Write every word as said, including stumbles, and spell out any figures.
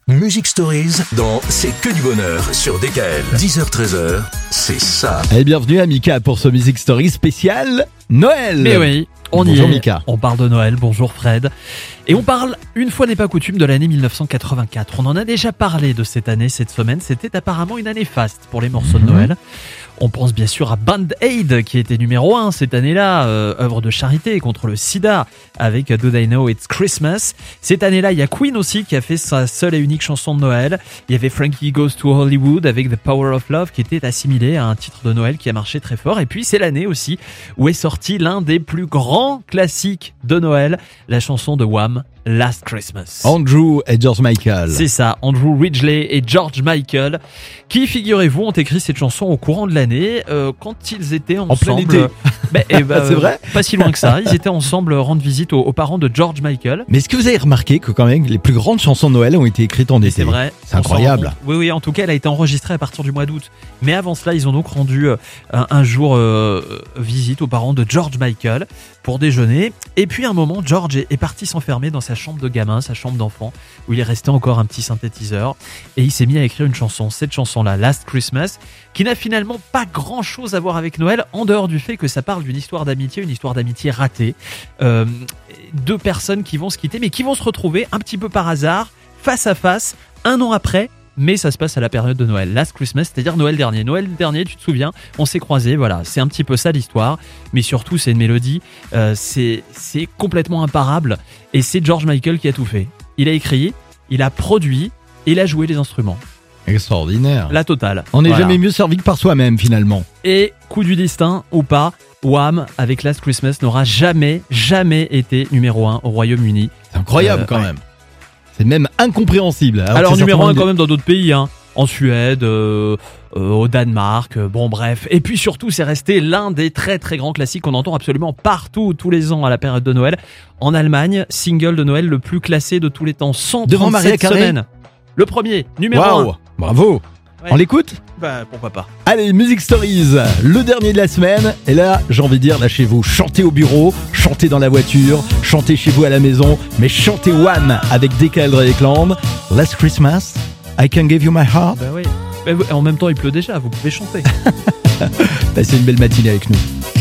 Music Stories dans C'est que du bonheur sur D K L. dix heures treize heures, c'est ça. Et bienvenue à Mika pour ce Music Story spécial Noël. Mais oui, on y Bonjour est. Mika. On parle de Noël, bonjour Fred. Et on parle, une fois n'est pas coutume, de l'année mille neuf cent quatre-vingt-quatre. On en a déjà parlé de cette année, cette semaine. C'était apparemment une année faste pour les morceaux de Noël. On pense bien sûr à Band Aid qui était numéro un cette année-là, euh, œuvre de charité contre le sida avec Do They Know It's Christmas. Cette année-là, il y a Queen aussi qui a fait sa seule et unique chanson de Noël. Il y avait Frankie Goes to Hollywood avec The Power of Love qui était assimilé à un titre de Noël qui a marché très fort. Et puis c'est l'année aussi où est sorti l'un des plus grands classiques de Noël, la chanson de Wham, Last Christmas. Andrew et George Michael. C'est ça, Andrew Ridgeley et George Michael, qui, figurez-vous, ont écrit cette chanson au courant de l'année, euh, quand ils étaient ensemble. En plein été. Ben, eh ben, C'est vrai ? Pas si loin que ça. Ils étaient ensemble rendre visite aux, aux parents de George Michael. Mais est-ce que vous avez remarqué que quand même les plus grandes chansons de Noël ont été écrites en Et été ? c'est vrai. C'est on s'en incroyable. rend compte. Oui, oui, en tout cas, elle a été enregistrée à partir du mois d'août. Mais avant cela, ils ont donc rendu euh, un, un jour euh, visite aux parents de George Michael pour déjeuner. Et puis, à un moment, George est, est parti s'enfermer dans sa chambre de gamin, sa chambre d'enfant, où il est resté encore un petit synthétiseur. Et il s'est mis à écrire une chanson, cette chanson-là, Last Christmas, qui n'a finalement pas grand-chose à voir avec Noël, en dehors du fait que ça parle d'une histoire d'amitié, une histoire d'amitié ratée. Euh, deux personnes qui vont se quitter, mais qui vont se retrouver un petit peu par hasard, face à face, un an après. Mais ça se passe à la période de Noël, Last Christmas, c'est-à-dire Noël dernier. Noël dernier, tu te souviens, on s'est croisés, voilà, c'est un petit peu ça l'histoire. Mais surtout, c'est une mélodie, euh, c'est, c'est complètement imparable. Et c'est George Michael qui a tout fait. Il a écrit, il a produit, et il a joué les instruments. Extraordinaire. La totale. On n'est Voilà. jamais mieux servi que par soi-même finalement. Et coup du destin ou pas, Wham avec Last Christmas n'aura jamais, jamais été numéro un au Royaume-Uni. C'est incroyable Euh, quand ouais. même. C'est même incompréhensible. Alors, Alors que c'est numéro un certainement quand même dans d'autres pays, hein. En Suède, euh, euh, au Danemark, euh, bon bref. Et puis surtout, c'est resté l'un des très très grands classiques qu'on entend absolument partout, tous les ans à la période de Noël. En Allemagne, single de Noël le plus classé de tous les temps, Devant Mariah cent trente-sept Carey. semaines. Le premier, numéro Waouh, un. bravo. Ouais. On l'écoute ? Bah pourquoi pas. Allez, Music Stories, le dernier de la semaine. Et là, j'ai envie de dire, lâchez-vous. Chantez au bureau, chantez dans la voiture, chantez chez vous à la maison, mais chantez Wham avec D K L Dreyeckland. Last Christmas, I can give you my heart. Bah oui. Bah, en même temps, il pleut déjà, vous pouvez chanter. Passez une belle matinée avec nous.